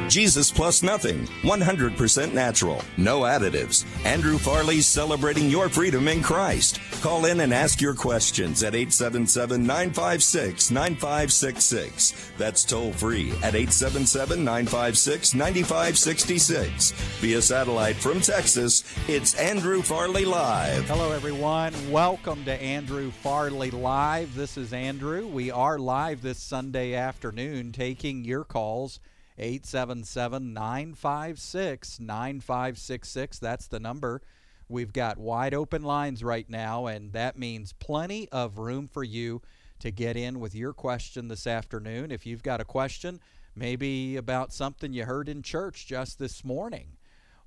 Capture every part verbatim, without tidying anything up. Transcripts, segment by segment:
Jesus plus nothing, one hundred percent natural, no additives. Andrew Farley's celebrating your freedom in Christ. Call in and ask your questions at eight seven seven, nine five six, nine five six six. That's toll free at eight seven seven, nine five six, nine five six six. Via satellite from Texas, it's Andrew Farley Live. Hello, everyone. Welcome to Andrew Farley Live. This is Andrew. We are live this Sunday afternoon taking your calls. eight seven seven, nine five six, nine five six six. That's the number. We've got wide open lines right now, and that means plenty of room for you to get in with your question this afternoon. If you've got a question, maybe about something you heard in church just this morning,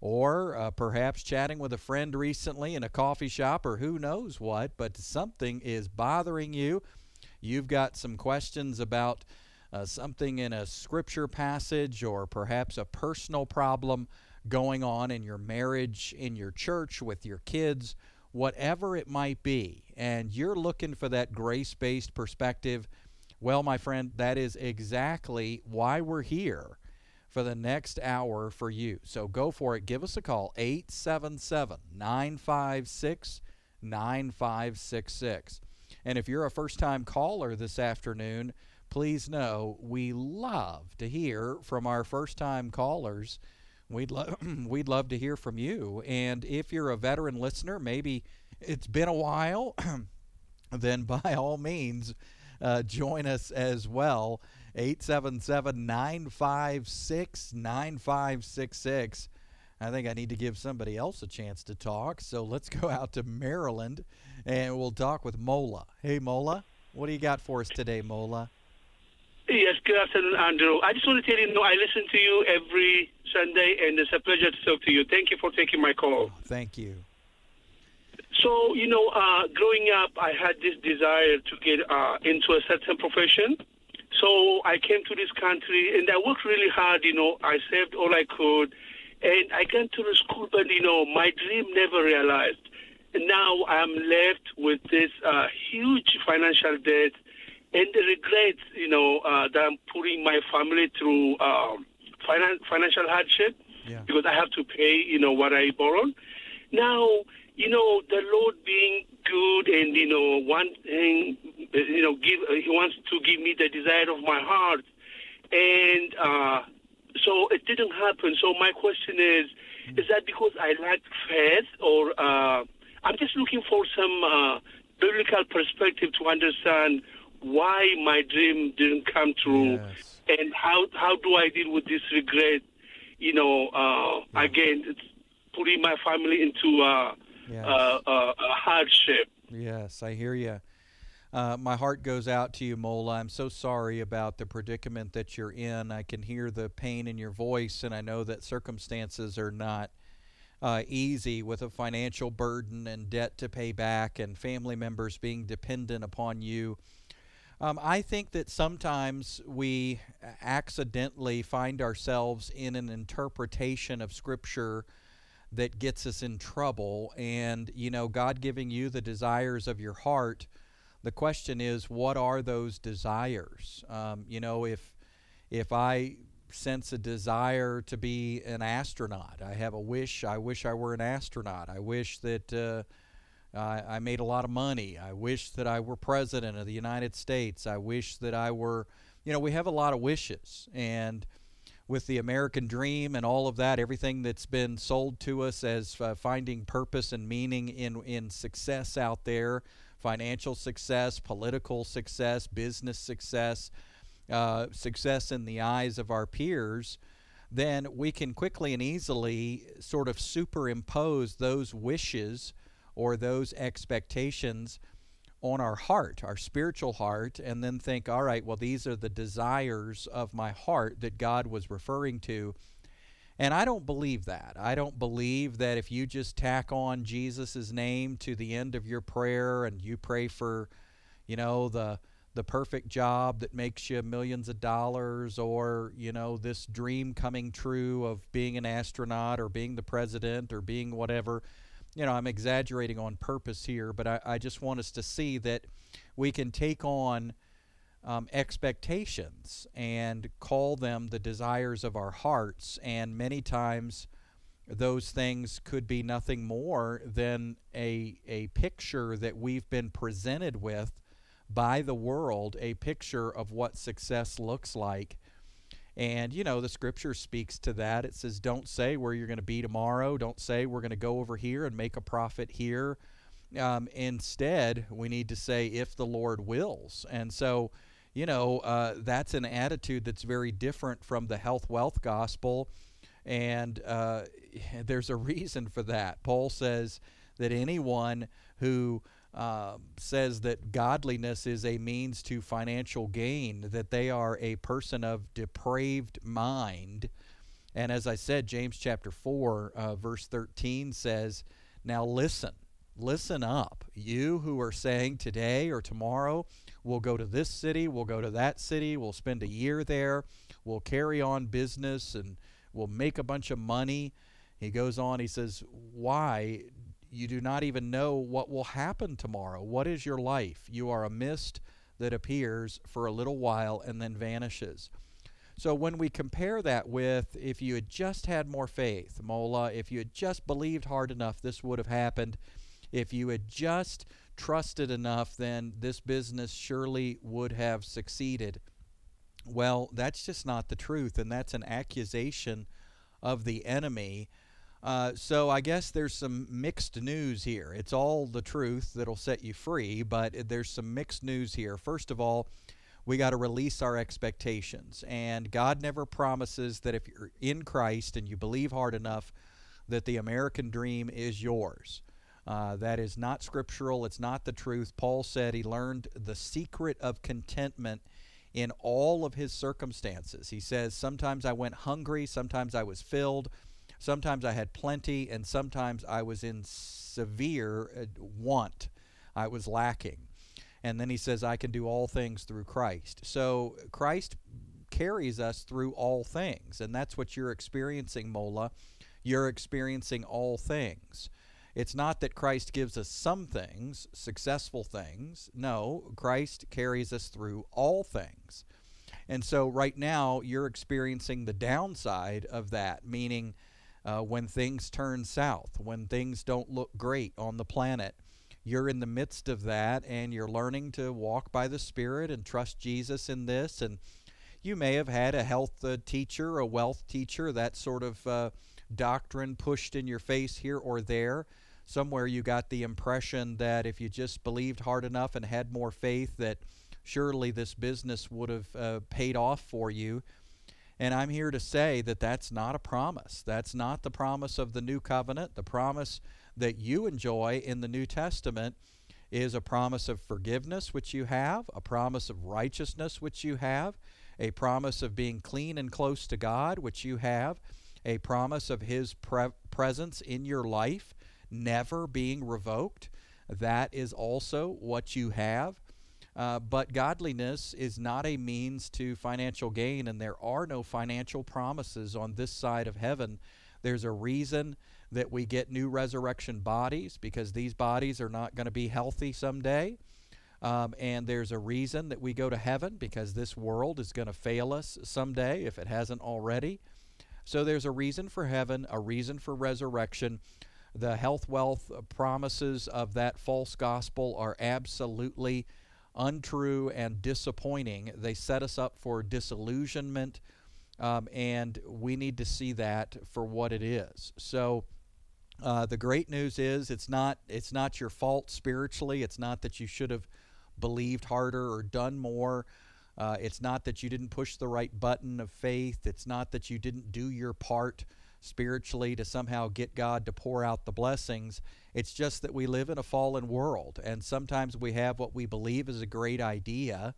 or uh, perhaps chatting with a friend recently in a coffee shop, or who knows what, but something is bothering you. You've got some questions about Uh, something in a scripture passage, or perhaps a personal problem going on in your marriage, in your church, with your kids, whatever it might be, and you're looking for that grace-based perspective, well, my friend, that is exactly why we're here for the next hour for you. So go for it. Give us a call, eight seven seven, nine five six, nine five six six. And if you're a first-time caller this afternoon, please know we love to hear from our first-time callers. We'd love we'd love to hear from you. And if you're a veteran listener, maybe it's been a while, then by all means, uh, join us as well. eight seven seven, nine five six, nine five six six. I think I need to give somebody else a chance to talk. So let's go out to Maryland, and we'll talk with Mola. Hey, Mola, what do you got for us today, Mola? Yes, good afternoon, Andrew. I just want to tell you, know, I listen to you every Sunday, and it's a pleasure to talk to you. Thank you for taking my call. Oh, thank you. So, you know, uh, growing up, I had this desire to get uh, into a certain profession. So I came to this country, and I worked really hard. You know, I saved all I could, and I got to the school, but, you know, my dream never realized. And now I'm left with this uh, huge financial debt, and the regret, you know, uh, that I'm putting my family through um, finan- financial hardship, Yeah. because I have to pay, you know, what I borrowed. Now, you know, the Lord being good, and, you know, one thing, you know, give, uh, He wants to give me the desire of my heart. And uh, so it didn't happen. So my question is, mm-hmm. is that because I lack faith, or uh, I'm just looking for some uh, biblical perspective to understand why my dream didn't come true, Yes. and how how do I deal with this regret? You know, uh, yeah. again, it's putting my family into uh, Yes. uh, uh, a hardship. Yes, I hear you. Uh, my heart goes out to you, Mola. I'm so sorry about the predicament that you're in. I can hear the pain in your voice, and I know that circumstances are not uh, easy, with a financial burden and debt to pay back, and family members being dependent upon you. Um, I think that sometimes we accidentally find ourselves in an interpretation of Scripture that gets us in trouble. And, you know, God giving you the desires of your heart, the question is, what are those desires? Um, you know, if if I sense a desire to be an astronaut, I have a wish, I wish I were an astronaut. I wish that Uh, Uh, I made a lot of money. I wish that I were president of the United States. I wish that I were, you know, we have a lot of wishes. And with the American dream and all of that, everything that's been sold to us as uh, finding purpose and meaning in, in success out there, financial success, political success, business success, uh, success in the eyes of our peers, then we can quickly and easily sort of superimpose those wishes or those expectations on our heart, our spiritual heart, and then think, all right, well, these are the desires of my heart that God was referring to. And I don't believe that. I don't believe that if you just tack on Jesus' name to the end of your prayer and you pray for, you know, the the perfect job that makes you millions of dollars, or, you know, this dream coming true of being an astronaut or being the president or being whatever. You know, I'm exaggerating on purpose here, but I, I just want us to see that we can take on um, expectations and call them the desires of our hearts. And many times those things could be nothing more than a, a picture that we've been presented with by the world, a picture of what success looks like. And, you know, the scripture speaks to that. It says, don't say where you're going to be tomorrow. Don't say we're going to go over here and make a profit here. Um, instead, we need to say, if the Lord wills. And so, you know, uh, that's an attitude that's very different from the health wealth gospel. And uh, there's a reason for that. Paul says that anyone who uh, says that godliness is a means to financial gain, that they are a person of depraved mind. And as I said, James chapter four, uh, verse thirteen says, now listen, listen up. You who are saying today or tomorrow, we'll go to this city, we'll go to that city, we'll spend a year there, we'll carry on business and we'll make a bunch of money. He goes on, he says, why? You do not even know what will happen tomorrow. What is your life? You are a mist that appears for a little while and then vanishes. So when we compare that with, if you had just had more faith, Mola, if you had just believed hard enough, this would have happened. If you had just trusted enough, then this business surely would have succeeded. Well, that's just not the truth, and that's an accusation of the enemy. Uh, so I guess there's some mixed news here. It's all the truth that'll set you free, but there's some mixed news here. First of all, we got to release our expectations, and God never promises that if you're in Christ and you believe hard enough that the American dream is yours. Uh, that is not scriptural. It's not the truth. Paul said he learned the secret of contentment in all of his circumstances. He says, sometimes I went hungry, sometimes I was filled, sometimes I had plenty, and sometimes I was in severe uh, want. I was lacking. And then he says, I can do all things through Christ. So Christ carries us through all things, and that's what you're experiencing, Mola. You're experiencing all things. It's not that Christ gives us some things, successful things. No, Christ carries us through all things. And so right now you're experiencing the downside of that, meaning uh, when things turn south, when things don't look great on the planet, you're in the midst of that and you're learning to walk by the Spirit and trust Jesus in this. And you may have had a health uh, teacher, a wealth teacher, that sort of uh, doctrine pushed in your face here or there. Somewhere you got the impression that if you just believed hard enough and had more faith, that surely this business would have uh, paid off for you. And I'm here to say that that's not a promise. That's not the promise of the New Covenant. The promise that you enjoy in the New Testament is a promise of forgiveness, which you have, a promise of righteousness, which you have, a promise of being clean and close to God, which you have, a promise of His pre- presence in your life, never being revoked. That is also what you have. Uh, but godliness is not a means to financial gain, and there are no financial promises on this side of heaven. There's a reason that we get new resurrection bodies, because these bodies are not going to be healthy someday. Um, and there's a reason that we go to heaven, because this world is going to fail us someday if it hasn't already. So there's a reason for heaven, a reason for resurrection. The health wealth promises of that false gospel are absolutely untrue and disappointing. They set us up for disillusionment, um, and we need to see that for what it is. So uh, the great news is it's not it's not your fault spiritually. It's not that you should have believed harder or done more. Uh, it's not that you didn't push the right button of faith. It's not that you didn't do your part spiritually to somehow get God to pour out the blessings. It's just that we live in a fallen world, and sometimes we have what we believe is a great idea,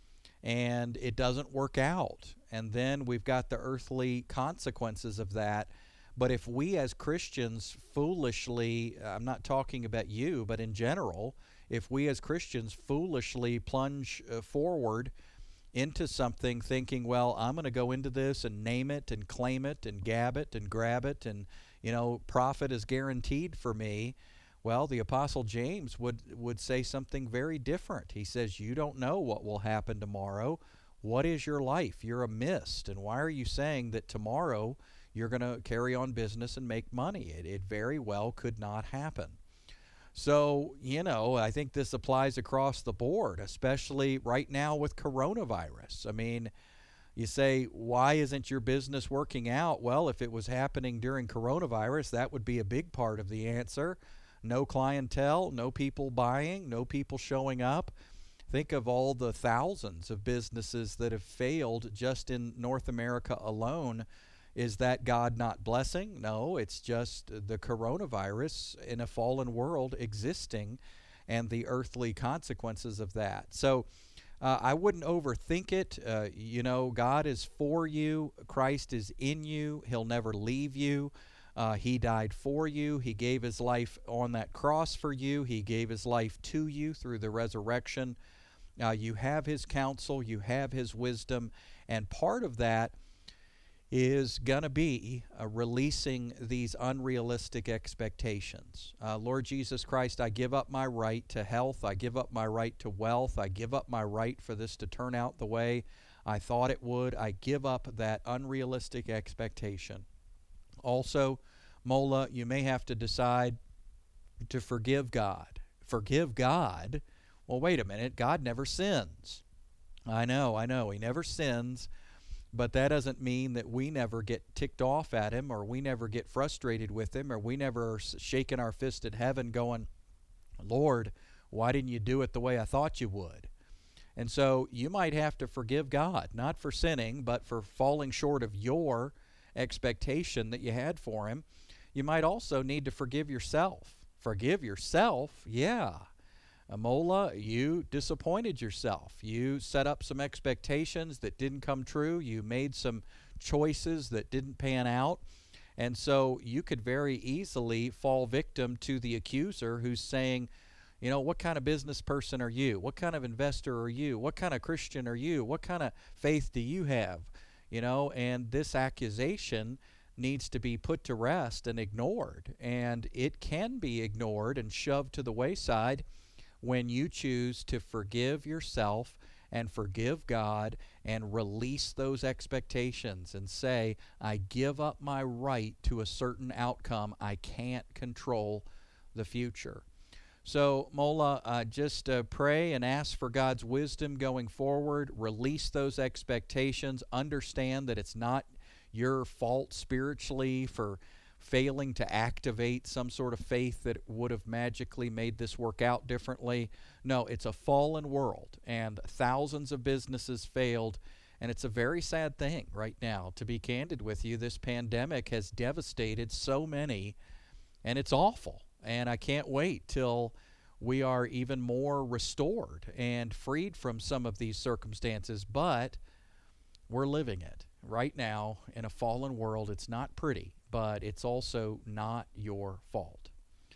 and it doesn't work out. And then we've got the earthly consequences of that. But if we as Christians foolishly, I'm not talking about you, but in general, if we as Christians foolishly plunge uh, forward into something thinking, well, I'm going to go into this and name it and claim it and gab it and grab it and, you know, profit is guaranteed for me. Well, the Apostle James would, would say something very different. He says, you don't know what will happen tomorrow. What is your life? You're a mist. And why are you saying that tomorrow you're going to carry on business and make money? It, it very well could not happen. So, you know, I think this applies across the board, especially right now with coronavirus. I mean, you say, why isn't your business working out? Well, if it was happening during coronavirus, that would be a big part of the answer. No clientele, no people buying, no people showing up. Think of all the thousands of businesses that have failed just in North America alone. Is that God not blessing? No, it's just the coronavirus in a fallen world existing and the earthly consequences of that. So uh, I wouldn't overthink it. Uh, you know, God is for you. Christ is in you. He'll never leave you. Uh, he died for you. He gave his life on that cross for you. He gave his life to you through the resurrection. Uh, you have his counsel. You have his wisdom. And part of that is going to be uh, releasing these unrealistic expectations. Uh, Lord Jesus Christ, I give up my right to health. I give up my right to wealth. I give up my right for this to turn out the way I thought it would. I give up that unrealistic expectation. Also, Mola, you may have to decide to forgive God. Forgive God? Well, wait a minute. God never sins. I know, I know. He never sins. But that doesn't mean that we never get ticked off at him, or we never get frustrated with him, or we never are shaking our fist at heaven going, Lord, why didn't you do it the way I thought you would? And so you might have to forgive God, not for sinning, but for falling short of your expectation that you had for him. You might also need to forgive yourself. Forgive yourself? Yeah. Mola, you disappointed yourself. You set up some expectations that didn't come true. You made some choices that didn't pan out. And so you could very easily fall victim to the accuser who's saying, you know, what kind of business person are you? What kind of investor are you? What kind of Christian are you? What kind of faith do you have? You know, and this accusation needs to be put to rest and ignored. And it can be ignored and shoved to the wayside when you choose to forgive yourself and forgive God and release those expectations and say, I give up my right to a certain outcome. I can't control the future. So, Mola, uh, just uh, pray and ask for God's wisdom going forward. Release those expectations. Understand that it's not your fault spiritually for failing to activate some sort of faith that would have magically made this work out differently. No, it's a fallen world, and thousands of businesses failed, and it's a very sad thing right now. To be candid with you, this pandemic has devastated so many, and it's awful, and I can't wait till we are even more restored and freed from some of these circumstances, but we're living it right now in a fallen world. It's not pretty, but it's also not your fault.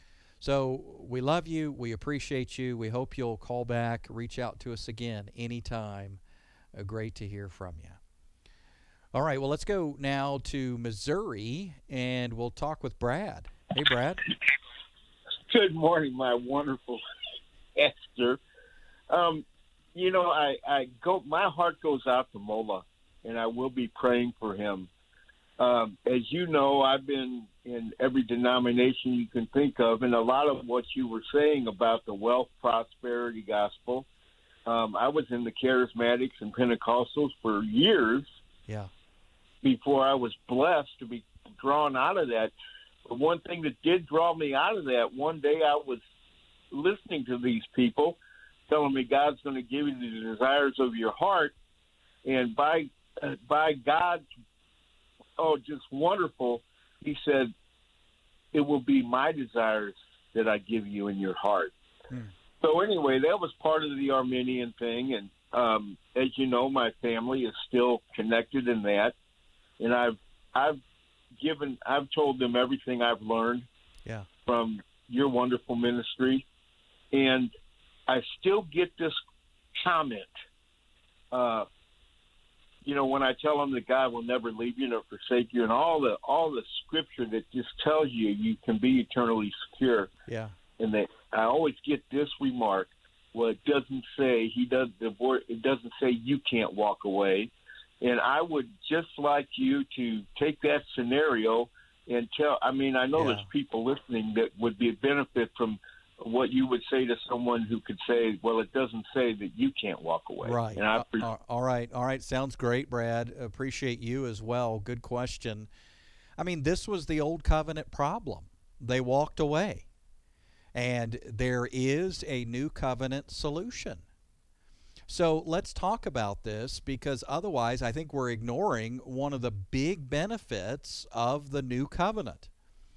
So we love you. We appreciate you. We hope you'll call back, reach out to us again anytime. Uh, great to hear from you. All right, well, let's go now to Missouri, and we'll talk with Brad. Hey, Brad. Good morning, my wonderful Esther. Um, you know, I, I go. My heart goes out to Mola, and I will be praying for him. Um, as you know, I've been in every denomination you can think of, and a lot of what you were saying about the wealth prosperity gospel, um, I was in the Charismatics and Pentecostals for years yeah. before I was blessed to be drawn out of that. But one thing that did draw me out of that, one day I was listening to these people telling me God's going to give you the desires of your heart, and by uh, by God's Oh, just wonderful. He said, it will be my desires that I give you in your heart. Hmm. So anyway, that was part of the Arminian thing. And um, as you know, my family is still connected in that. And I've, I've given, I've told them everything I've learned yeah. from your wonderful ministry. And I still get this comment, uh, you know, when I tell them that God will never leave you nor forsake you, and all the all the scripture that just tells you you can be eternally secure. Yeah. and they, I always get this remark. Well, it doesn't say he does the word. It doesn't say you can't walk away. And I would just like you to take that scenario and tell. I mean, I know Yeah. there's people listening that would be a benefit from what you would say to someone who could say, well, it doesn't say that you can't walk away. Right. And I Uh, uh, all right. All right. Sounds great, Brad. Appreciate you as well. Good question. I mean, this was the old covenant problem. They walked away. And there is a new covenant solution. So let's talk about this, because otherwise I think we're ignoring one of the big benefits of the new covenant.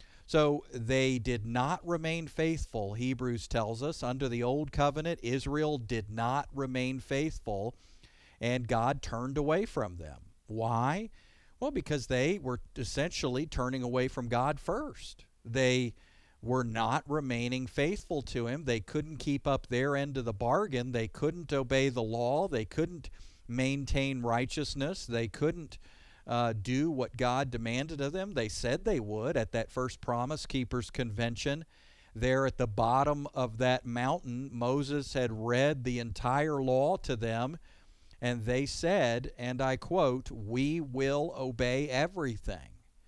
So they did not remain faithful, Hebrews tells us. Under the old covenant, Israel did not remain faithful, and God turned away from them. Why? Well, because they were essentially turning away from God first. They were not remaining faithful to Him. They couldn't keep up their end of the bargain. They couldn't obey the law. They couldn't maintain righteousness. They couldn't uh, do what God demanded of them. They said they would at that first Promise Keepers Convention. There at the bottom of that mountain, Moses had read the entire law to them, and they said, and I quote, "We will obey everything."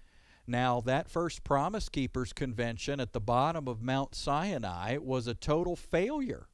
Now, that first Promise Keepers Convention at the bottom of Mount Sinai was a total failure.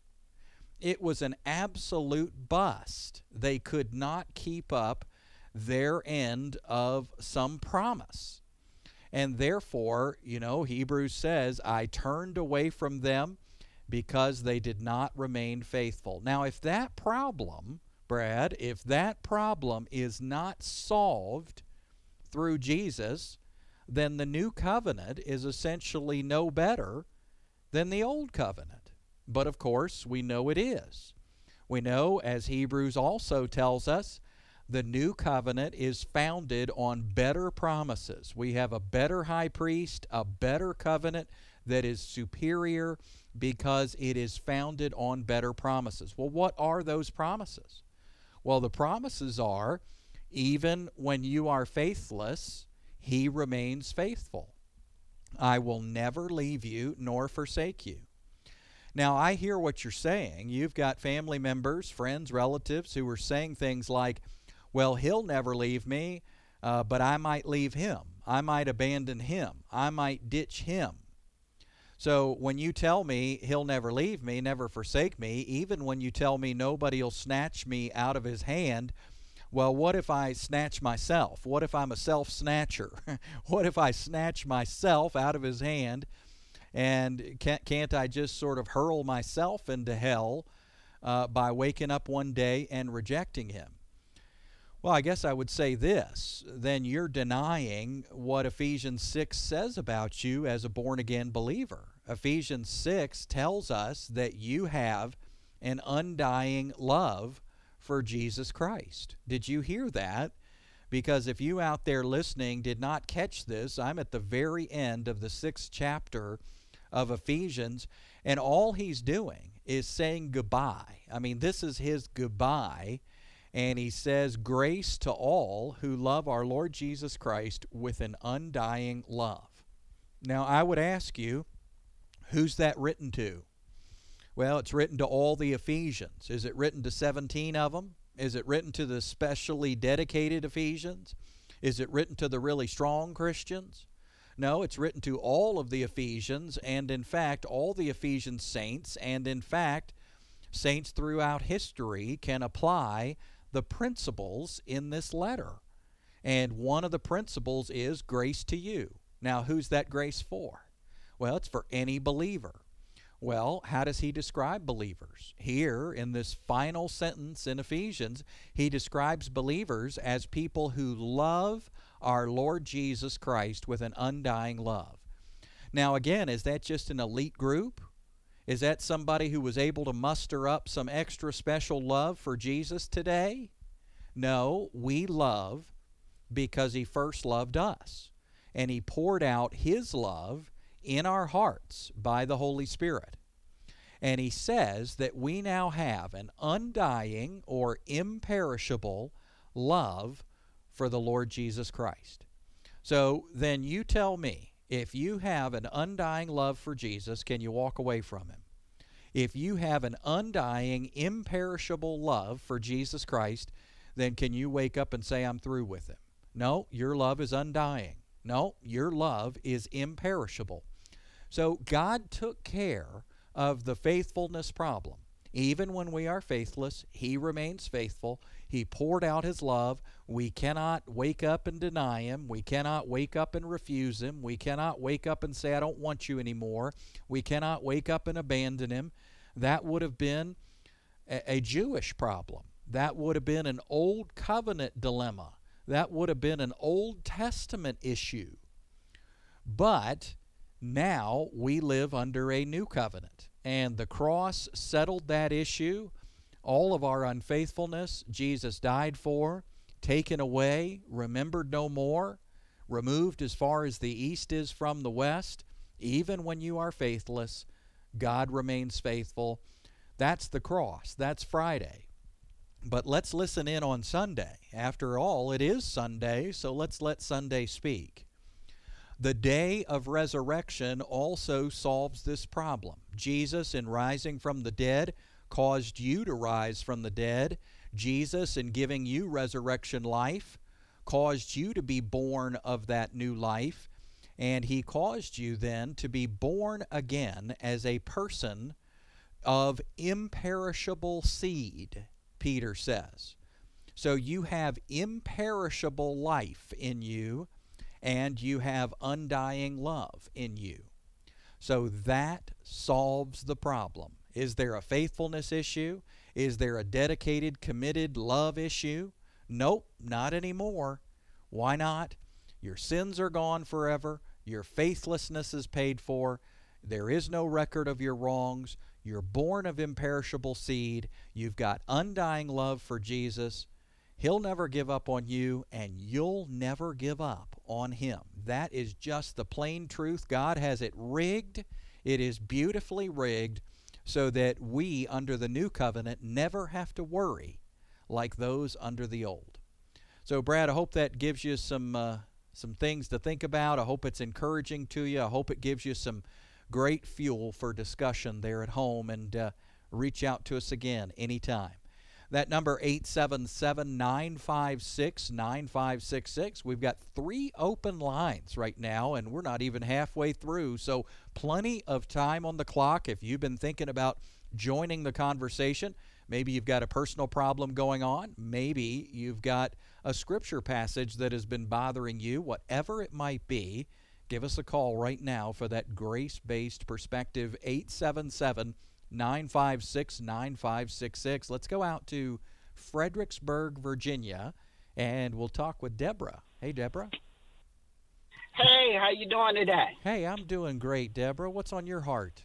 It was an absolute bust. They could not keep up their end of some promise. And therefore, you know, Hebrews says, I turned away from them because they did not remain faithful. Now, if that problem, Brad, if that problem is not solved through Jesus, then the new covenant is essentially no better than the old covenant. But of course, we know it is. We know, as Hebrews also tells us, the new covenant is founded on better promises. We have a better high priest, a better covenant that is superior because it is founded on better promises. Well, what are those promises? Well, the promises are, even when you are faithless, He remains faithful. I will never leave you nor forsake you. Now, I hear what you're saying. You've got family members, friends, relatives who are saying things like, well, He'll never leave me, uh, but I might leave Him. I might abandon Him. I might ditch Him. So when you tell me He'll never leave me, never forsake me, even when you tell me nobody will snatch me out of His hand, well, what if I snatch myself? What if I'm a self-snatcher? What if I snatch myself out of His hand, and can't, can't I just sort of hurl myself into hell uh, by waking up one day and rejecting Him? Well, I guess I would say this. Then you're denying what Ephesians six says about you as a born-again believer. Ephesians six tells us that you have an undying love for Jesus Christ. Did you hear that? Because if you out there listening did not catch this, I'm at the very end of the sixth chapter of Ephesians, and all he's doing is saying goodbye. I mean, this is his goodbye, and he says, grace to all who love our Lord Jesus Christ with an undying love. Now, I would ask you, who's that written to? Well, it's written to all the Ephesians. Is it written to seventeen of them? Is it written to the specially dedicated Ephesians? Is it written to the really strong Christians? No, it's written to all of the Ephesians, and in fact, all the Ephesian saints, and in fact, saints throughout history can apply the principles in this letter. And one of the principles is grace to you. Now, who's that grace for? Well, it's for any believer. Well, how does he describe believers? Here, in this final sentence in Ephesians, he describes believers as people who love our Lord Jesus Christ with an undying love. Now, again, is that just an elite group? Is that somebody who was able to muster up some extra special love for Jesus today? No, we love because He first loved us, and He poured out His love in our hearts by the Holy Spirit. And He says that we now have an undying or imperishable love for the Lord Jesus Christ. So then you tell me, If you have an undying love for Jesus, can you walk away from him? If you have an undying, imperishable love for Jesus Christ, then can you wake up and say, I'm through with him? No, your love is undying. No, your love is imperishable. So God took care of the faithfulness problem. Even when we are faithless, he remains faithful. He poured out his love. We cannot wake up and deny him. We cannot wake up and refuse him. We cannot wake up and say, I don't want you anymore. We cannot wake up and abandon him. That would have been a, a Jewish problem. That would have been an Old Covenant dilemma. That would have been an Old Testament issue. But now we live under a new covenant, and the cross settled that issue. All of our unfaithfulness, Jesus died for, taken away, remembered no more, removed as far as the east is from the west. Even when you are faithless, God remains faithful. That's the cross. That's Friday. But let's listen in on Sunday. After all, it is Sunday, so let's let Sunday speak. The day of resurrection also solves this problem. Jesus, in rising from the dead, caused you to rise from the dead. Jesus, in giving you resurrection life, caused you to be born of that new life. And he caused you then to be born again as a person of imperishable seed, Peter says. So you have imperishable life in you, and you have undying love in you. So that solves the problem. Is there a faithfulness issue? Is there a dedicated, committed love issue? Nope, not anymore. Why not? Your sins are gone forever. Your faithlessness is paid for. There is no record of your wrongs. You're born of imperishable seed. You've got undying love for Jesus. He'll never give up on you, and you'll never give up on him. That is just the plain truth. God has it rigged. It is beautifully rigged so that we, under the new covenant, never have to worry like those under the old. So, Brad, I hope that gives you some uh, some things to think about. I hope it's encouraging to you. I hope it gives you some great fuel for discussion there at home, and uh, reach out to us again anytime. That number, eight seven seven, nine five six, nine five six six. We've got three open lines right now, and we're not even halfway through, so plenty of time on the clock if you've been thinking about joining the conversation. Maybe you've got a personal problem going on. Maybe you've got a scripture passage that has been bothering you. Whatever it might be, give us a call right now for that grace-based perspective, eight seven seven, nine five six, nine five six six. Let's go out to Fredericksburg, Virginia, and we'll talk with Deborah. Hey, Deborah. Hey, how you doing today? Hey, I'm doing great, Deborah. What's on your heart?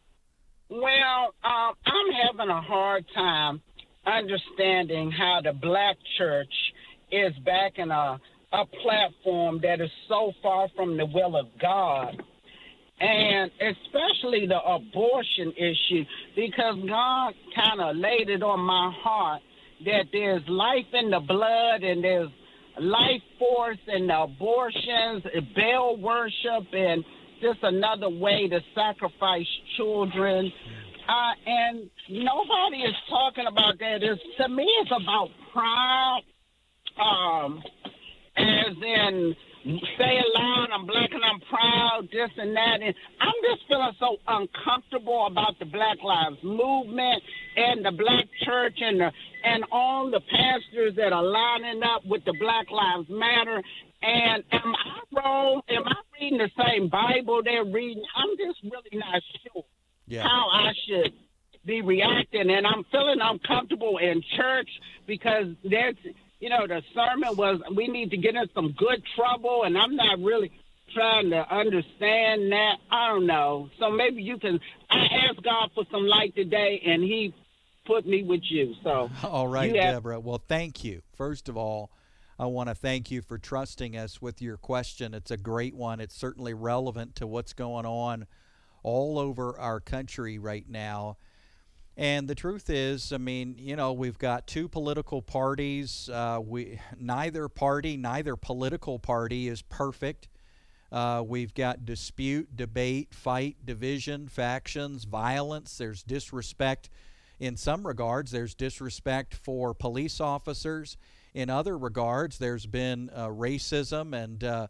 Well, um, I'm having a hard time understanding how the black church is back in a, a platform that is so far from the will of God. And especially the abortion issue, because God kind of laid it on my heart that there's life in the blood and there's life force in the abortions, Baal worship, and just another way to sacrifice children. Uh, and nobody is talking about that. It's, to me, it's about pride, um, as in say it loud, I'm black and I'm proud, this and that. And I'm just feeling so uncomfortable about the Black Lives Movement and the black church and the, and all the pastors that are lining up with the Black Lives Matter. And am I wrong? Am I reading the same Bible they're reading? I'm just really not sure Yeah. how I should be reacting. And I'm feeling uncomfortable in church because there's, you know, the sermon was, we need to get in some good trouble, and I'm not really trying to understand that. I don't know. So maybe you can, I asked God for some light today, and he put me with you. So all right, have- Deborah. Well, thank you. First of all, I want to thank you for trusting us with your question. It's a great one. It's certainly relevant to what's going on all over our country right now. And the truth is, I mean, you know, we've got two political parties. Uh, we neither party, neither political party is perfect. Uh, we've got dispute, debate, fight, division, factions, violence. There's disrespect. In some regards, there's disrespect for police officers. In other regards, there's been uh, racism and uh,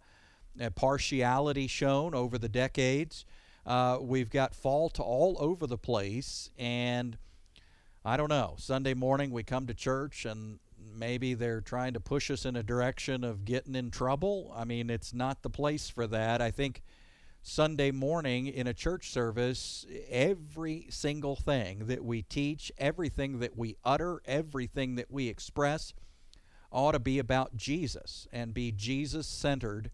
partiality shown over the decades. Uh, we've got fault all over the place, and I don't know, Sunday morning we come to church and maybe they're trying to push us in a direction of getting in trouble. I mean, it's not the place for that. I think Sunday morning in a church service, every single thing that we teach, everything that we utter, everything that we express ought to be about Jesus and be Jesus-centered.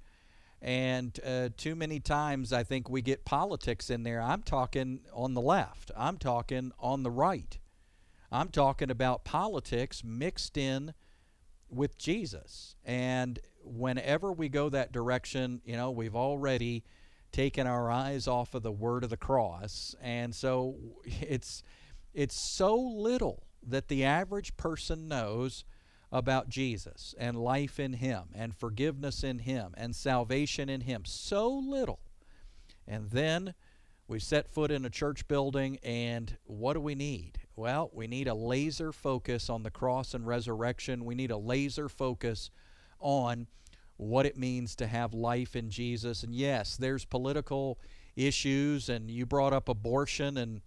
And uh, too many times I think we get politics in there. I'm talking on the left. I'm talking on the right. I'm talking about politics mixed in with Jesus. And whenever we go that direction, you know, we've already taken our eyes off of the word of the cross. And so it's it's so little that the average person knows about Jesus and life in Him and forgiveness in Him and salvation in Him. So little. And then we set foot in a church building, and what do we need? Well, we need a laser focus on the cross and resurrection. We need a laser focus on what it means to have life in Jesus. And yes, there's political issues, and you brought up abortion, and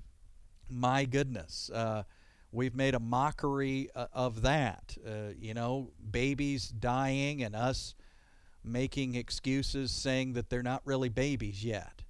my goodness, uh, we've made a mockery uh, of that. Uh, you know, babies dying and us making excuses saying that they're not really babies yet.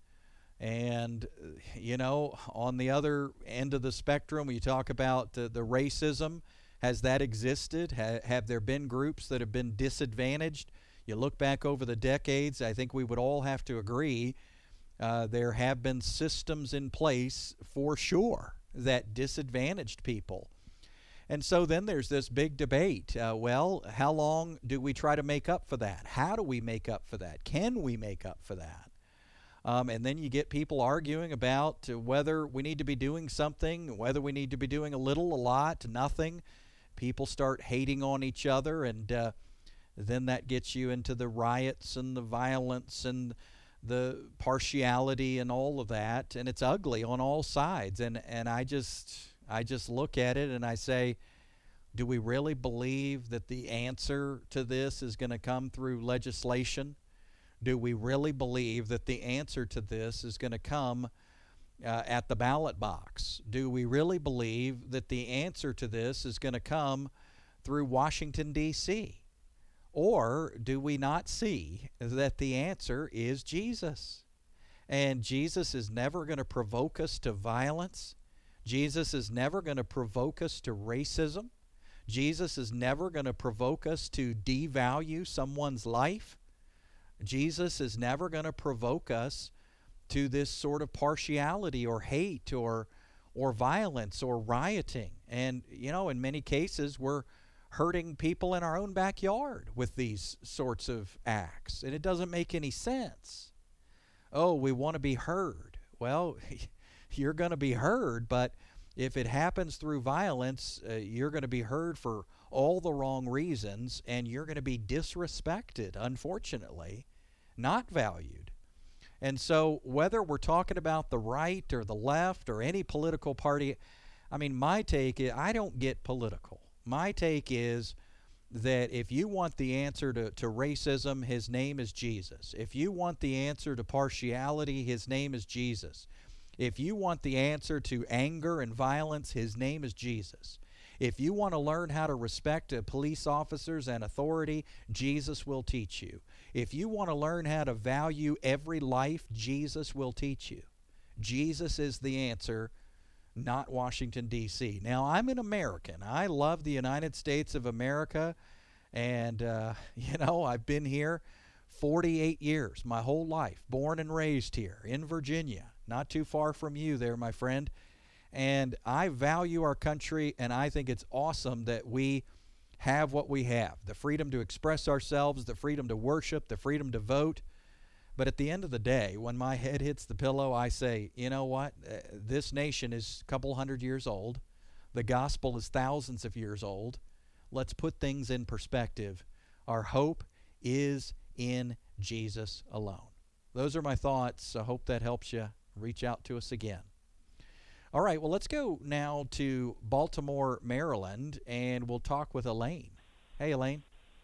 And, you know, on the other end of the spectrum, you talk about the, the racism. Has that existed? Ha, have there been groups that have been disadvantaged? You look back over the decades, I think we would all have to agree uh, there have been systems in place for sure that disadvantaged people. And so then there's this big debate. Uh, well, how long do we try to make up for that? How do we make up for that? Can we make up for that? Um, and then you get people arguing about uh, whether we need to be doing something, whether we need to be doing a little, a lot, nothing. People start hating on each other, and uh, then that gets you into the riots and the violence and the partiality and all of that, and it's ugly on all sides. And and I just I just look at it and I say, do we really believe that the answer to this is going to come through legislation? Do we really believe that the answer to this is going to come uh, at the ballot box? Do we really believe that the answer to this is going to come through Washington, D C? Or do we not see that the answer is Jesus? And Jesus is never going to provoke us to violence. Jesus is never going to provoke us to racism. Jesus is never going to provoke us to devalue someone's life. Jesus is never going to provoke us to this sort of partiality or hate or or violence or rioting. And, you know, in many cases, we're hurting people in our own backyard with these sorts of acts. And it doesn't make any sense. Oh, we want to be heard. Well, you're going to be heard, but if it happens through violence, uh, you're going to be heard for all the wrong reasons, and you're going to be disrespected, unfortunately, not valued. And so whether we're talking about the right or the left or any political party, I mean, my take is I don't get political. My take is that if you want the answer to, to racism, His name is Jesus. If you want the answer to partiality, His name is Jesus. If you want the answer to anger and violence, His name is Jesus. If you want to learn how to respect uh, police officers and authority, Jesus will teach you. If you want to learn how to value every life, Jesus will teach you. Jesus is the answer, not Washington, D C Now, I'm an American. I love the United States of America, and, uh, you know, I've been here forty-eight years, my whole life, born and raised here in Virginia, not too far from you there, my friend. And I value our country, and I think it's awesome that we have what we have, the freedom to express ourselves, the freedom to worship, the freedom to vote. But at the end of the day, when my head hits the pillow, I say, you know what? Uh, this nation is a couple hundred years old. The gospel is thousands of years old. Let's put things in perspective. Our hope is in Jesus alone. those are my thoughts. I hope that helps you. Reach out to us again. All right, well, let's go now to Baltimore, Maryland, and we'll talk with Elaine. Hey, Elaine.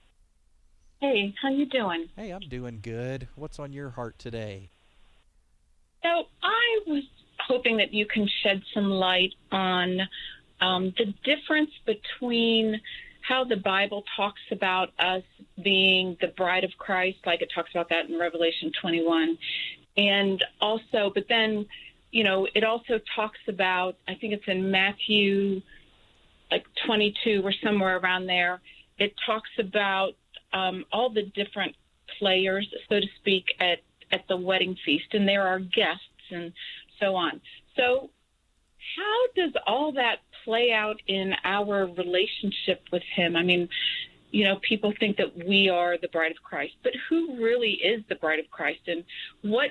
Hey, how you doing? Hey, I'm doing good. What's on your heart today? So I was hoping that you can shed some light on um, the difference between how the Bible talks about us being the bride of Christ, like it talks about that in Revelation twenty-one, and also, but then, you know, it also talks about, I think it's in Matthew, like twenty-two or somewhere around there, it talks about um, all the different players, so to speak, at, at the wedding feast, and there are guests and so on. So how does all that play out in our relationship with him? I mean, you know, people think that we are the bride of Christ, but who really is the bride of Christ? And what,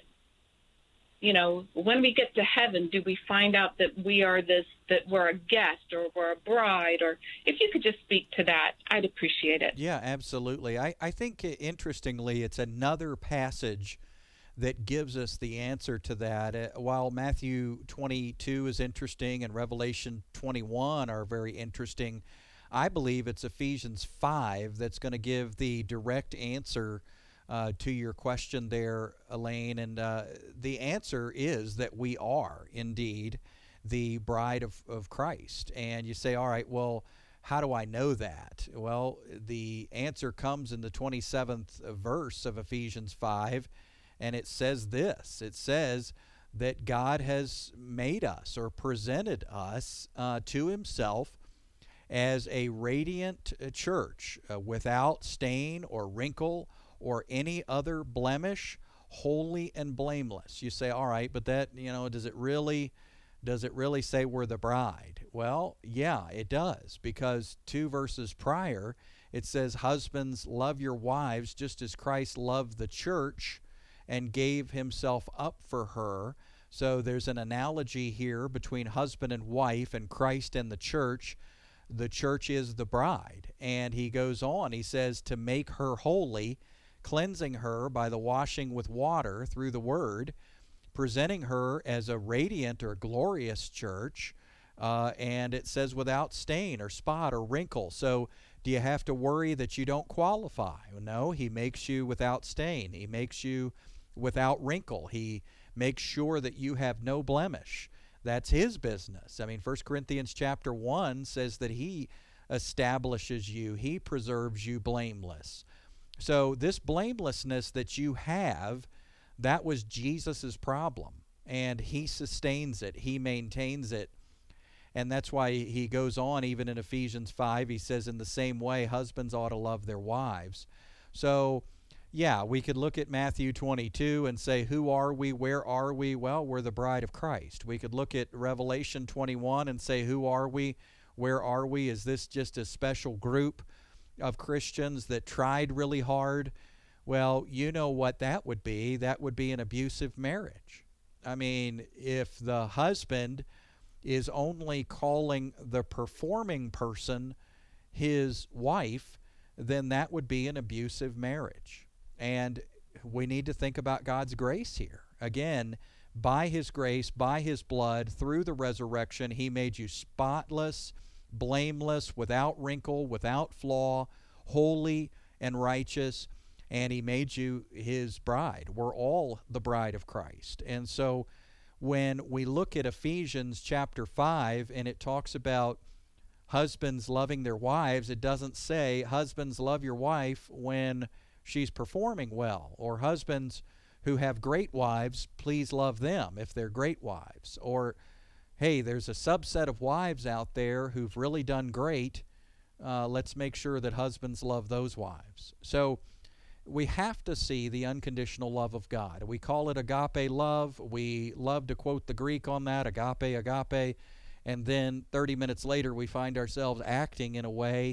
you know, when we get to heaven, do we find out that we are this, that we're a guest or we're a bride? Or if you could just speak to that, I'd appreciate it. Yeah, absolutely. I, I think, uh, interestingly, it's another passage that gives us the answer to that. Uh, while Matthew twenty-two is interesting and Revelation twenty-one are very interesting, I believe it's Ephesians five that's going to give the direct answer uh, to your question there, Elaine. And uh, the answer is that we are indeed the bride of, of Christ. And you say, all right, well, how do I know that? Well, the answer comes in the twenty-seventh verse of Ephesians five. And it says this, it says that God has made us or presented us uh, to himself as a radiant church uh, without stain or wrinkle or any other blemish, holy and blameless. You say, all right, but that, you know, does it really, does it really say we're the bride? Well, yeah, it does, because two verses prior, it says, husbands, love your wives just as Christ loved the church and gave himself up for her. So there's an analogy here between husband and wife and Christ and the church. The church is the bride. And he goes on, he says, to make her holy, cleansing her by the washing with water through the word, presenting her as a radiant or glorious church. Uh, and it says without stain or spot or wrinkle. So do you have to worry that you don't qualify? No, he makes you without stain. He makes you without wrinkle. He makes sure that you have no blemish. That's his business. I mean, First Corinthians chapter one says that he establishes you. He preserves you blameless. So this blamelessness that you have, that was Jesus's problem, and he sustains it. He maintains it. And that's why he goes on, even in Ephesians five, he says, in the same way, husbands ought to love their wives. So yeah, we could look at Matthew twenty-two and say, who are we? Where are we? Well, we're the bride of Christ. We could look at Revelation twenty-one and say, who are we? Where are we? Is this just a special group of Christians that tried really hard? Well, you know what that would be. That would be an abusive marriage. I mean, if the husband is only calling the performing person his wife, then that would be an abusive marriage. And we need to think about God's grace here. Again, by his grace, by his blood, through the resurrection, he made you spotless, blameless, without wrinkle, without flaw, holy and righteous, and he made you his bride. We're all the bride of Christ. And so when we look at Ephesians chapter five and it talks about husbands loving their wives, it doesn't say, husbands, love your wife when she's performing well, or husbands who have great wives, please love them if they're great wives. Or, hey, there's a subset of wives out there who've really done great. Uh, let's make sure that husbands love those wives. So we have to see the unconditional love of God. We call it agape love. We love to quote the Greek on that, agape, agape. And then thirty minutes later, we find ourselves acting in a way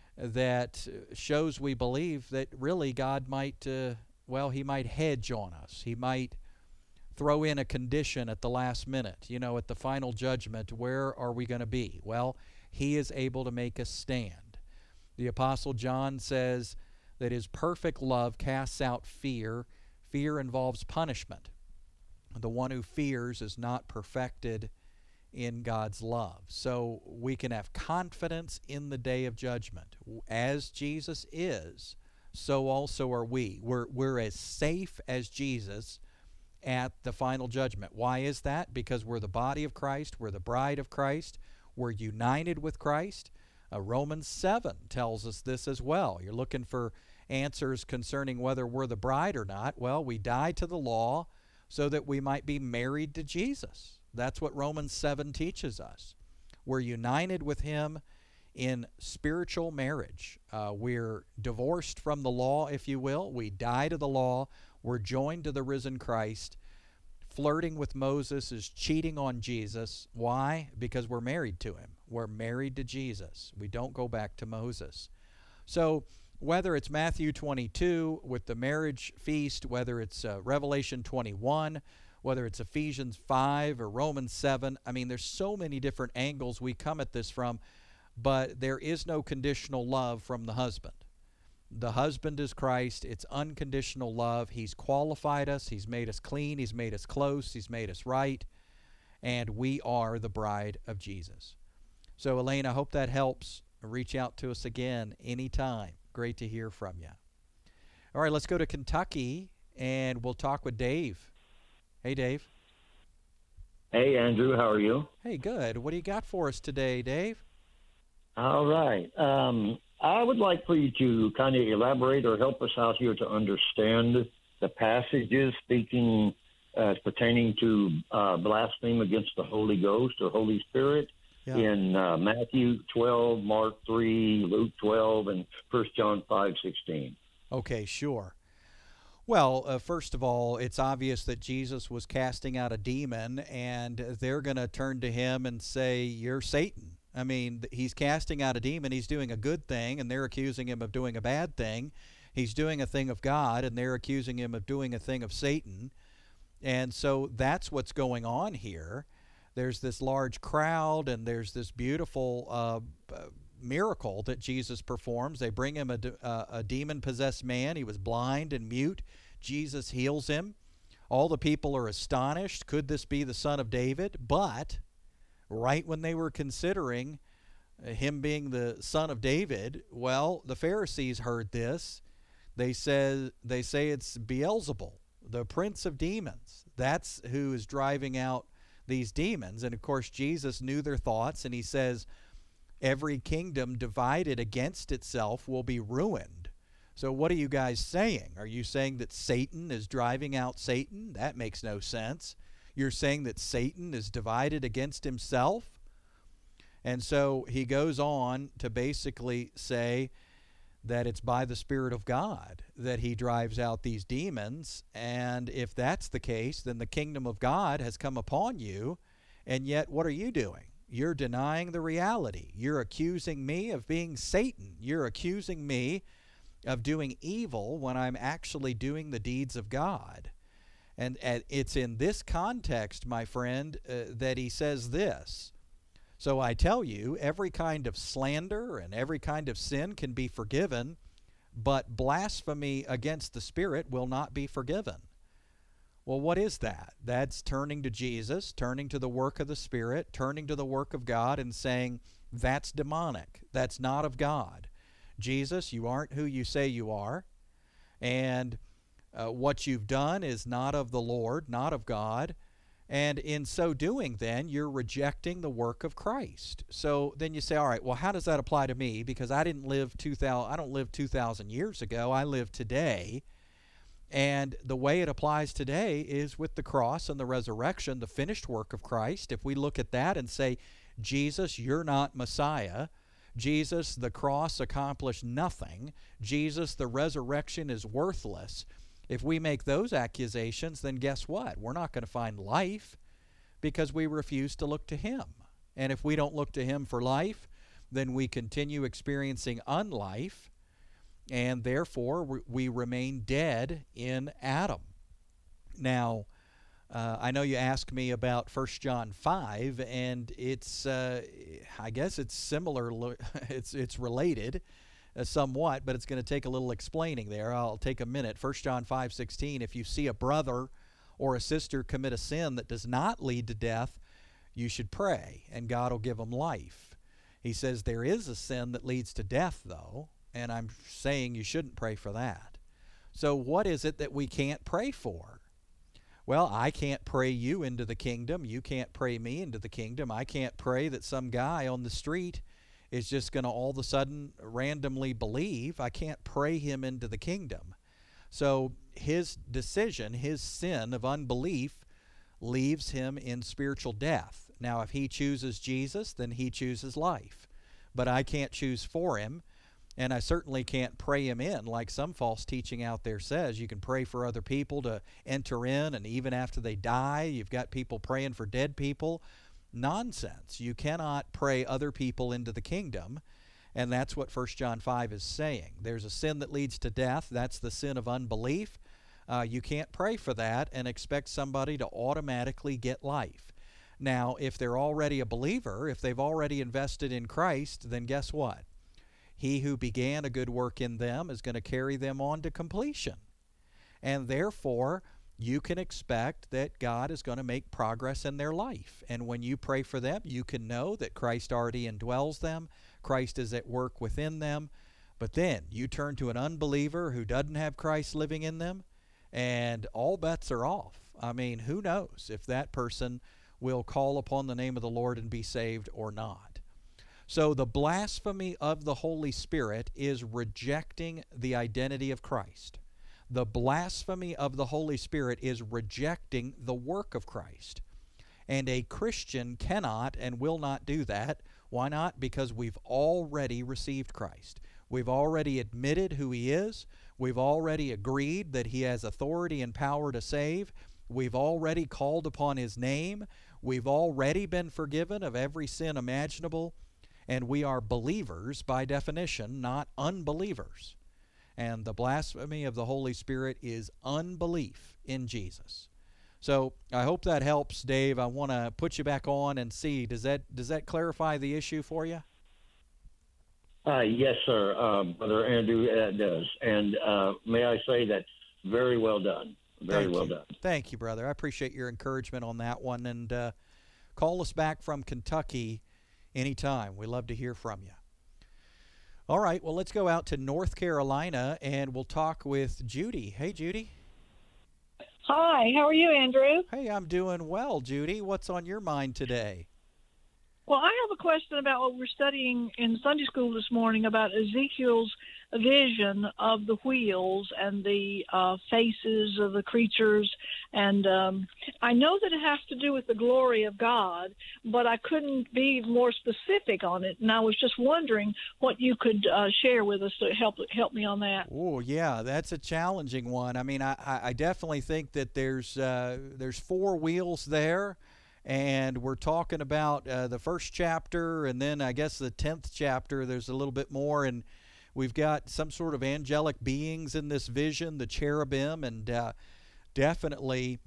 that shows we believe that really God might, uh, well, he might hedge on us. He might throw in a condition at the last minute. You know, at the final judgment, where are we going to be? Well, he is able to make us stand. The Apostle John says that his perfect love casts out fear. fear involves punishment. The one who fears is not perfected in God's love. So we can have confidence in the day of judgment. As Jesus is, so also are we. We're, we're as safe as Jesus at the final judgment. Why is that? Because we're the body of Christ. We're the bride of Christ. We're united with Christ. Uh, Romans seven tells us this as well. You're looking for answers concerning whether we're the bride or not. Well, we died to the law so that we might be married to Jesus. That's what Romans seven teaches us. We're united with him in spiritual marriage. Uh, we're divorced from the law, if you will. We die to the law. We're joined to the risen Christ. Flirting with Moses is cheating on Jesus. Why? Because we're married to him. We're married to Jesus. We don't go back to Moses. So whether it's Matthew twenty-two with the marriage feast, whether it's uh, Revelation twenty-one, whether it's Ephesians five or Romans seven, I mean, there's so many different angles we come at this from, but there is no conditional love from the husband. The husband is Christ. It's unconditional love. He's qualified us. He's made us clean. He's made us close. He's made us right. And we are the bride of Jesus. So, Elaine, I hope that helps. Reach out to us again anytime. Great to hear from you. All right, let's go to Kentucky, and we'll talk with Dave. Hey, Dave. Hey, Andrew. How are you? Hey, good. What do you got for us today, Dave? All right. Um, I would like for you to kind of elaborate or help us out here to understand the passages speaking uh, pertaining to uh, blaspheme against the Holy Ghost or Holy Spirit yeah. in uh, Matthew twelve, Mark three, Luke twelve, and First John five sixteen. Okay, sure. Well, uh, first of all, it's obvious that Jesus was casting out a demon, and they're going to turn to him and say, "You're Satan." I mean, he's casting out a demon. He's doing a good thing, and they're accusing him of doing a bad thing. He's doing a thing of God, and they're accusing him of doing a thing of Satan. And so that's what's going on here. There's this large crowd, and there's this beautiful uh, miracle that Jesus performs. They bring him a, a, a demon-possessed man. He was blind and mute. Jesus heals him. All the people are astonished. Could this be the Son of David? But right when they were considering him being the son of David, well, the Pharisees heard this. They said they say it's Beelzebul, the prince of demons. That's who is driving out these demons. And of course, Jesus knew their thoughts, and he says, every kingdom divided against itself will be ruined. So what are you guys saying? Are you saying that Satan is driving out Satan? That makes no sense. You're saying that Satan is divided against himself? And so he goes on to basically say that it's by the Spirit of God that he drives out these demons. And if that's the case, then the kingdom of God has come upon you. And yet, what are you doing? You're denying the reality. You're accusing me of being Satan. You're accusing me of doing evil when I'm actually doing the deeds of God. And it's in this context, my friend, uh, that he says this. So I tell you, every kind of slander and every kind of sin can be forgiven, but blasphemy against the Spirit will not be forgiven. Well, what is that? That's turning to Jesus, turning to the work of the Spirit, turning to the work of God and saying, that's demonic. That's not of God. Jesus, you aren't who you say you are. And Uh, what you've done is not of the Lord, not of God, and in so doing, then, you're rejecting the work of Christ. So then you say, all right, well, how does that apply to me? Because I didn't live two thousand, I don't live two thousand years ago. I live today, and the way it applies today is with the cross and the resurrection, the finished work of Christ. If we look at that and say, Jesus, you're not Messiah. Jesus, the cross accomplished nothing. Jesus, the resurrection is worthless. If we make those accusations, then guess what? We're not going to find life because we refuse to look to him. And if we don't look to him for life, then we continue experiencing unlife, and therefore we remain dead in Adam. Now, uh, I know you asked me about First John five, and it's, uh, I guess it's similar, it's, it's related. uh, somewhat, but it's going to take a little explaining there. I'll take a minute. First John five sixteen, if you see a brother or a sister commit a sin that does not lead to death, you should pray, and God will give them life. He says there is a sin that leads to death, though, and I'm saying you shouldn't pray for that. So what is it that we can't pray for? Well, I can't pray you into the kingdom. You can't pray me into the kingdom. I can't pray that some guy on the street is just going to all of a sudden randomly believe. I can't pray him into the kingdom. So his decision, his sin of unbelief, leaves him in spiritual death. Now, if he chooses Jesus, then he chooses life. But I can't choose for him, and I certainly can't pray him in like some false teaching out there says. You can pray for other people to enter in, and even after they die, you've got people praying for dead people. Nonsense. You cannot pray other people into the kingdom, and that's what First John five is saying. There's a sin that leads to death. That's the sin of unbelief. Uh, you can't pray for that and expect somebody to automatically get life. Now, if they're already a believer, if they've already invested in Christ, then guess what? He who began a good work in them is going to carry them on to completion. And therefore, you can expect that God is going to make progress in their life. And when you pray for them, you can know that Christ already indwells them. Christ is at work within them. But then you turn to an unbeliever who doesn't have Christ living in them, and all bets are off. I mean, who knows if that person will call upon the name of the Lord and be saved or not. So the blasphemy of the Holy Spirit is rejecting the identity of Christ. The blasphemy of the Holy Spirit is rejecting the work of Christ. And a Christian cannot and will not do that. Why not? Because we've already received Christ. We've already admitted who He is. We've already agreed that He has authority and power to save. We've already called upon His name. We've already been forgiven of every sin imaginable. And we are believers by definition, not unbelievers. And the blasphemy of the Holy Spirit is unbelief in Jesus. So I hope that helps, Dave. I want to put you back on and see. Does that does that clarify the issue for you? Uh, yes, sir, uh, Brother Andrew, it does. And uh, may I say that very well done. Very Thank well you. done. Thank you, brother. I appreciate your encouragement on that one. And uh, call us back from Kentucky anytime. We love to hear from you. All right, well, let's go out to North Carolina, and we'll talk with Judy. Hey, Judy. Hi, how are you, Andrew? Hey, I'm doing well, Judy. What's on your mind today? Well, I have a question about what we're studying in Sunday school this morning about Ezekiel's vision of the wheels and the uh, faces of the creatures. And um, I know that it has to do with the glory of God, but I couldn't be more specific on it. And I was just wondering what you could uh, share with us to help help me on that. Oh, yeah, that's a challenging one. I mean, I, I definitely think that there's uh, there's four wheels there. And we're talking about uh, the first chapter, and then I guess the tenth chapter, there's a little bit more. And we've got some sort of angelic beings in this vision, the cherubim, and uh, definitely,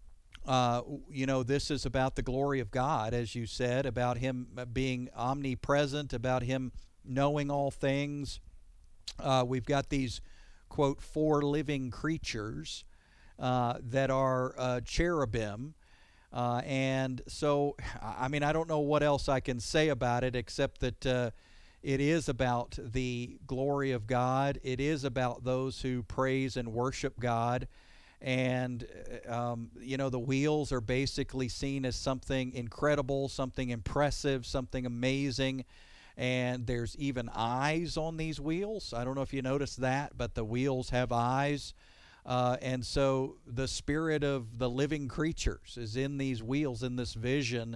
uh, you know, this is about the glory of God, as you said, about Him being omnipresent, about Him knowing all things. Uh, we've got these, quote, four living creatures uh, that are uh, cherubim. Uh, and so, I mean, I don't know what else I can say about it except that uh, it is about the glory of God. It is about those who praise and worship God. And, um, you know, the wheels are basically seen as something incredible, something impressive, something amazing. And there's even eyes on these wheels. I don't know if you noticed that, but the wheels have eyes. Uh, and so the spirit of the living creatures is in these wheels in this vision,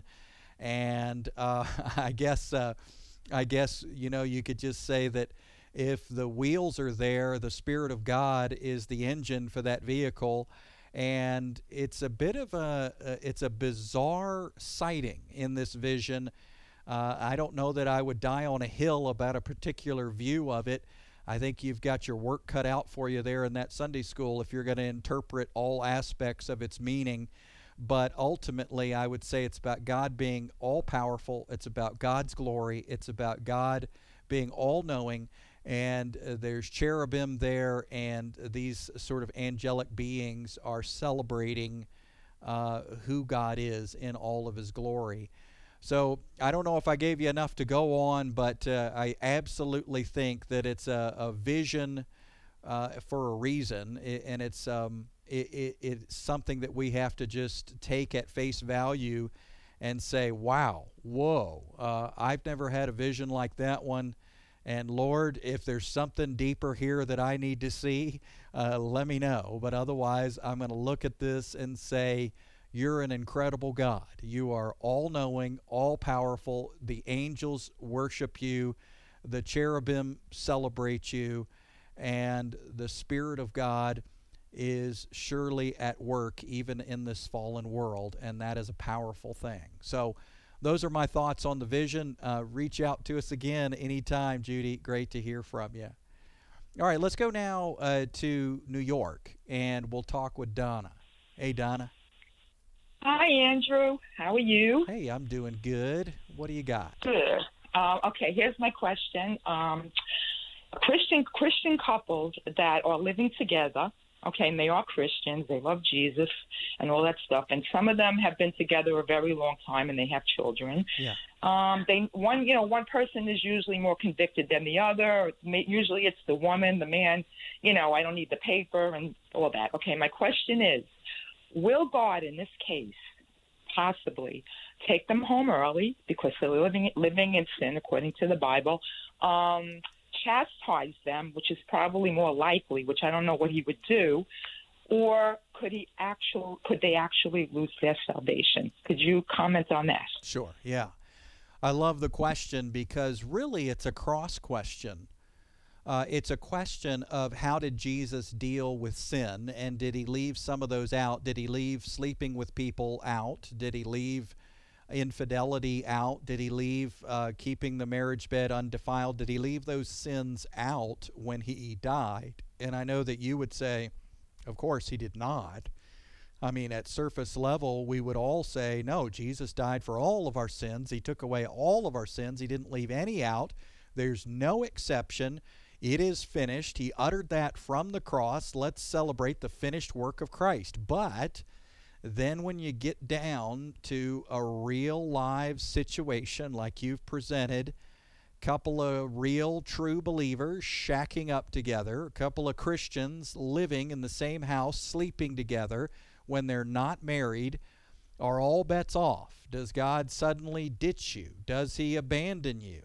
and uh, I guess uh, I guess you know you could just say that if the wheels are there, the Spirit of God is the engine for that vehicle, and it's a bit of a uh, it's a bizarre sighting in this vision. Uh, I don't know that I would die on a hill about a particular view of it. I think you've got your work cut out for you there in that Sunday school if you're going to interpret all aspects of its meaning. But ultimately, I would say it's about God being all-powerful. It's about God's glory. It's about God being all-knowing. and uh, there's cherubim there, and these sort of angelic beings are celebrating uh, who God is in all of his glory. So I don't know if I gave you enough to go on, but uh, I absolutely think that it's a, a vision uh, for a reason, and it's um, it, it, it's something that we have to just take at face value and say, wow, whoa, uh, I've never had a vision like that one. And Lord, if there's something deeper here that I need to see, uh, let me know. But otherwise, I'm going to look at this and say, you're an incredible God. You are all-knowing, all-powerful. The angels worship you. The cherubim celebrate you. And the Spirit of God is surely at work even in this fallen world, and that is a powerful thing. So those are my thoughts on the vision. Uh, reach out to us again anytime, Judy. Great to hear from you. All right, let's go now uh, to New York, and we'll talk with Donna. Hey, Donna. Hi, Andrew. How are you? Hey, I'm doing good. What do you got? Good. Uh, okay, here's my question. Um, Christian Christian couples that are living together, okay, and they are Christians, they love Jesus and all that stuff, and some of them have been together a very long time and they have children. Yeah. Um, they one you know one person is usually more convicted than the other. Usually it's the woman, the man. You know, I don't need the paper and all that. Okay, my question is, will God in this case possibly take them home early because they're living living in sin according to the Bible? Um, chastise them, which is probably more likely, which I don't know what he would do, or could he actually could they actually lose their salvation? Could you comment on that? Sure. Yeah. I love the question because really it's a cross question. Uh, it's a question of how did Jesus deal with sin, and did he leave some of those out? Did he leave sleeping with people out? Did he leave infidelity out? Did he leave uh, keeping the marriage bed undefiled? Did he leave those sins out when he died? And I know that you would say, of course he did not. I mean, at surface level, we would all say, no, Jesus died for all of our sins. He took away all of our sins. He didn't leave any out. There's no exception. It is finished. He uttered that from the cross. Let's celebrate the finished work of Christ. But then when you get down to a real live situation like you've presented, a couple of real true believers shacking up together, a couple of Christians living in the same house, sleeping together when they're not married, are all bets off. Does God suddenly ditch you? Does he abandon you?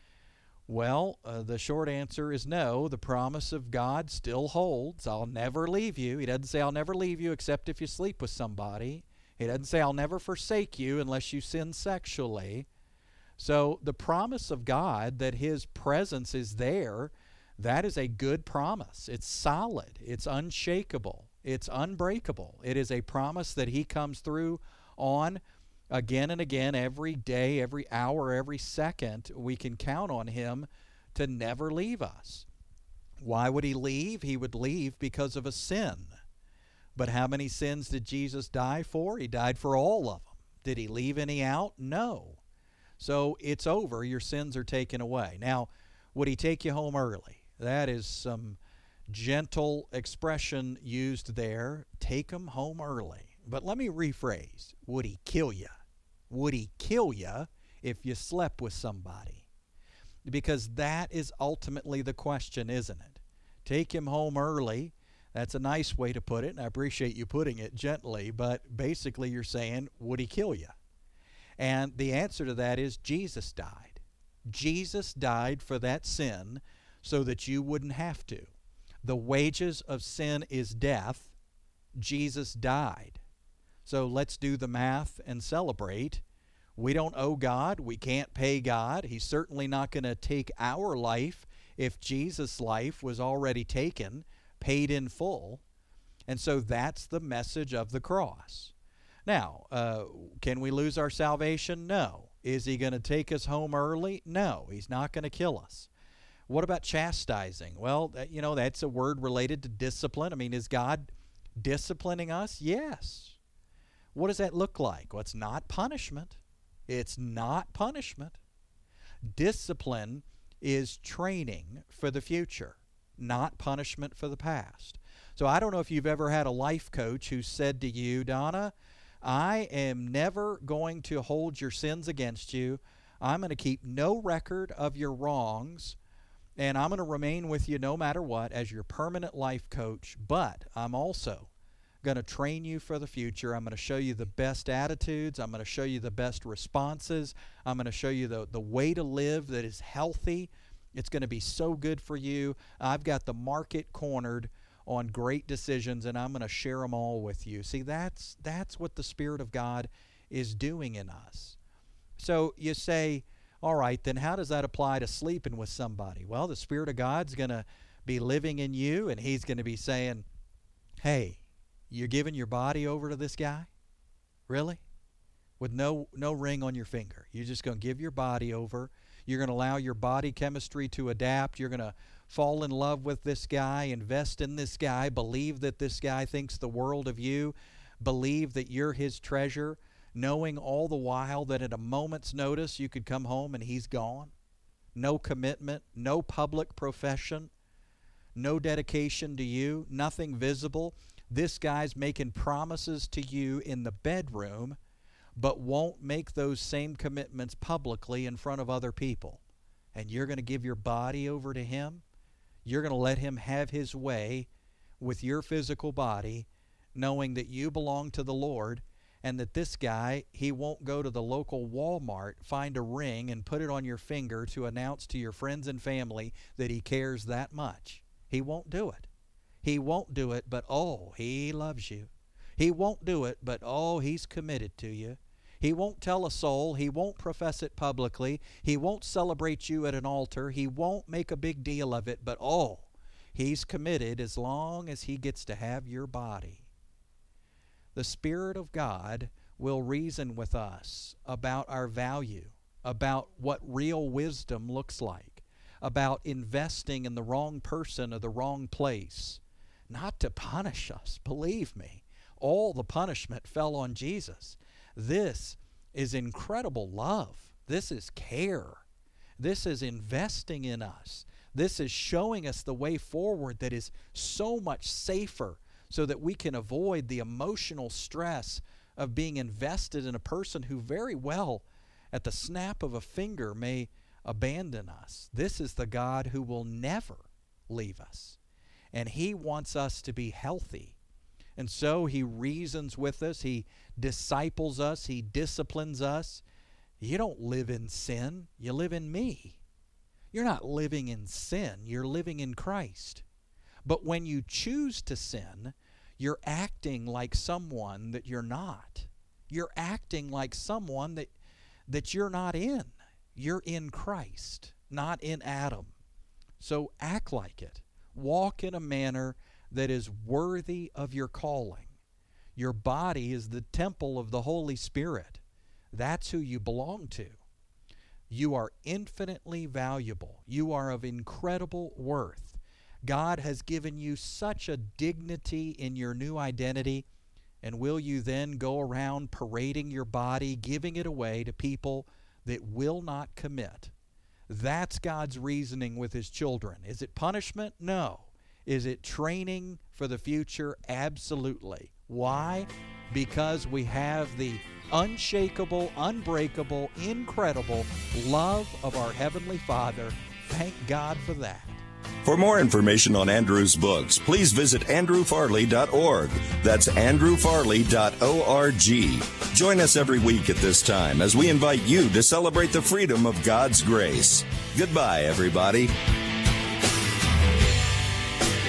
Well, uh, the short answer is no. The promise of God still holds. I'll never leave you. He doesn't say I'll never leave you except if you sleep with somebody. He doesn't say I'll never forsake you unless you sin sexually. So the promise of God that his presence is there, that is a good promise. It's solid. It's unshakable. It's unbreakable. It is a promise that he comes through on again and again, every day, every hour, every second. We can count on him to never leave us. Why would he leave? He would leave because of a sin. But how many sins did Jesus die for? He died for all of them. Did he leave any out? No. So it's over. Your sins are taken away. Now, would he take you home early? That is some gentle expression used there. Take him home early. But let me rephrase. Would he kill you? Would he kill you if you slept with somebody? Because that is ultimately the question, isn't it? Take him home early. That's a nice way to put it, and I appreciate you putting it gently, but basically you're saying, would he kill you? And the answer to that is Jesus died. Jesus died for that sin so that you wouldn't have to. The wages of sin is death. Jesus died. So let's do the math and celebrate. We don't owe God. We can't pay God. He's certainly not going to take our life if Jesus' life was already taken, paid in full. And so that's the message of the cross. Now, uh, can we lose our salvation? No. Is he going to take us home early? No. He's not going to kill us. What about chastising? Well, that, you know, that's a word related to discipline. I mean, is God disciplining us? Yes. What does that look like? Well, it's not punishment. It's not punishment. Discipline is training for the future, not punishment for the past. So I don't know if you've ever had a life coach who said to you, Donna, I am never going to hold your sins against you. I'm going to keep no record of your wrongs, and I'm going to remain with you no matter what as your permanent life coach, but I'm also going to train you for the future. I'm going to show you the best attitudes. I'm going to show you the best responses. I'm going to show you the, the way to live that is healthy. It's going to be so good for you. I've got the market cornered on great decisions, and I'm going to share them all with you. See, that's that's what the Spirit of God is doing in us. So you say, all right, then how does that apply to sleeping with somebody? Well, the Spirit of God's going to be living in you, and He's going to be saying, hey, you're giving your body over to this guy? Really? With no no ring on your finger. You're just going to give your body over. You're going to allow your body chemistry to adapt. You're going to fall in love with this guy, invest in this guy, believe that this guy thinks the world of you, believe that you're his treasure, knowing all the while that at a moment's notice you could come home and he's gone. No commitment, no public profession, no dedication to you, nothing visible. This guy's making promises to you in the bedroom, but won't make those same commitments publicly in front of other people. And you're going to give your body over to him? You're going to let him have his way with your physical body, knowing that you belong to the Lord, and that this guy, he won't go to the local Walmart, find a ring, and put it on your finger to announce to your friends and family that he cares that much. He won't do it. He won't do it, but oh, he loves you. He won't do it, but oh, he's committed to you. He won't tell a soul. He won't profess it publicly. He won't celebrate you at an altar. He won't make a big deal of it, but oh, he's committed as long as he gets to have your body. The Spirit of God will reason with us about our value, about what real wisdom looks like, about investing in the wrong person or the wrong place, not to punish us, believe me. All the punishment fell on Jesus. This is incredible love. This is care. This is investing in us. This is showing us the way forward that is so much safer so that we can avoid the emotional stress of being invested in a person who very well, at the snap of a finger, may abandon us. This is the God who will never leave us. And He wants us to be healthy. And so He reasons with us. He disciples us. He disciplines us. You don't live in sin. You live in me. You're not living in sin. You're living in Christ. But when you choose to sin, you're acting like someone that you're not. You're acting like someone that, that you're not in. You're in Christ, not in Adam. So act like it. Walk in a manner that is worthy of your calling. Your body is the temple of the Holy Spirit. That's who you belong to. You are infinitely valuable. You are of incredible worth. God has given you such a dignity in your new identity, and will you then go around parading your body, giving it away to people that will not commit? That's God's reasoning with His children. Is it punishment? No. Is it training for the future? Absolutely. Why? Because we have the unshakable, unbreakable, incredible love of our Heavenly Father. Thank God for that. For more information on Andrew's books, please visit andrew farley dot org. That's andrew farley dot org. Join us every week at this time as we invite you to celebrate the freedom of God's grace. Goodbye, everybody.